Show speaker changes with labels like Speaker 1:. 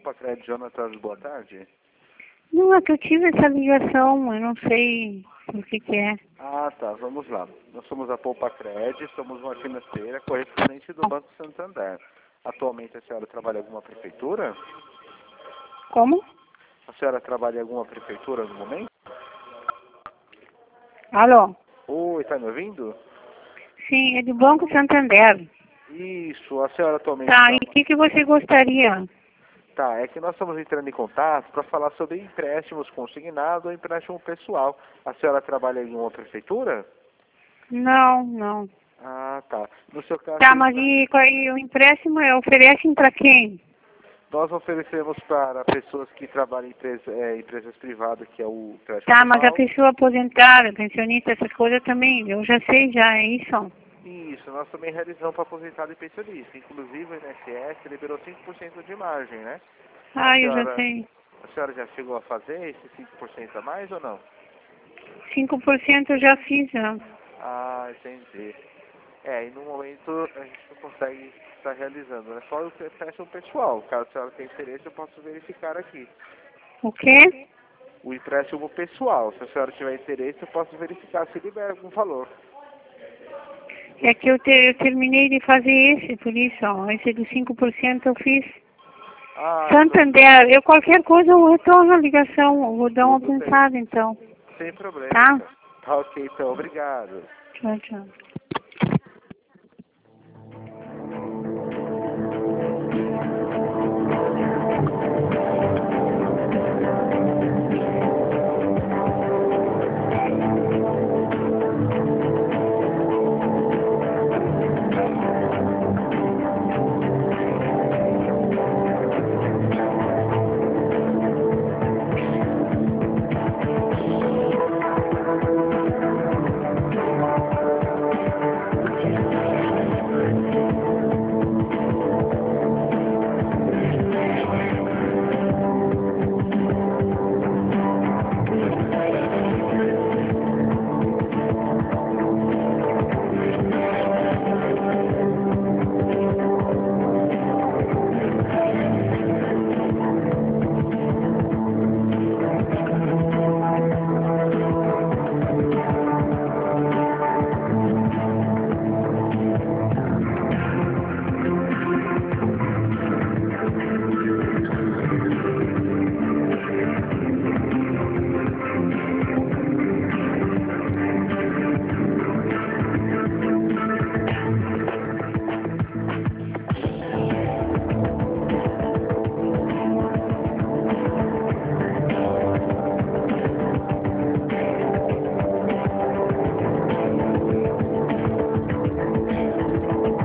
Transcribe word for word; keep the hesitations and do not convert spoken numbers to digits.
Speaker 1: Poupa Crédito, Jonatas, boa tarde.
Speaker 2: Não, é que eu tive essa ligação, eu não sei o que que é.
Speaker 1: Ah, tá, vamos lá. Nós somos a Poupa Crédito, somos uma financeira correspondente do Banco Santander. Atualmente a senhora trabalha em alguma prefeitura?
Speaker 2: Como?
Speaker 1: A senhora trabalha em alguma prefeitura no momento?
Speaker 2: Alô?
Speaker 1: Oi, tá me ouvindo?
Speaker 2: Sim, é do Banco Santander.
Speaker 1: Isso, a senhora atualmente...
Speaker 2: Tá, e
Speaker 1: traba-
Speaker 2: o que que você gostaria?
Speaker 1: Tá, é que nós estamos entrando em contato para falar sobre empréstimos consignados ou empréstimo pessoal. A senhora trabalha em uma prefeitura?
Speaker 2: Não, não.
Speaker 1: Ah, tá. No seu caso,
Speaker 2: Tá,
Speaker 1: o
Speaker 2: mas
Speaker 1: empre-
Speaker 2: e, qual- e o empréstimo é, oferecem para quem?
Speaker 1: nós oferecemos para pessoas que trabalham em empresa- é, empresas privadas, que é o empréstimo
Speaker 2: Tá, mas a
Speaker 1: pessoal.
Speaker 2: pessoa aposentada, pensionista, essas coisas também, eu já sei já, é isso?
Speaker 1: Isso, nós também realizamos para aposentado e pensionista. Inclusive o I N S S liberou cinco por cento de margem, né? A
Speaker 2: Ah, eu já
Speaker 1: senhora,
Speaker 2: sei.
Speaker 1: a senhora já chegou a fazer esse cinco por cento a mais ou não?
Speaker 2: cinco por cento eu já fiz, já.
Speaker 1: Ah, entendi. É, e no momento a gente não consegue estar realizando, né? Só o empréstimo pessoal. Caso a senhora tenha interesse, eu posso verificar aqui.
Speaker 2: O quê?
Speaker 1: O empréstimo pessoal, se a senhora tiver interesse, eu posso verificar se libera algum valor.
Speaker 2: É que eu, te, eu terminei de fazer esse, por isso, ó, esse do cinco por cento eu fiz.
Speaker 1: Ah, então
Speaker 2: Santander, eu qualquer coisa eu retorno a ligação, eu vou dar uma
Speaker 1: tudo bem.
Speaker 2: pensada então,
Speaker 1: Sem problema,
Speaker 2: tá?
Speaker 1: então. Tá ok, então. Obrigado.
Speaker 2: Tchau, tchau.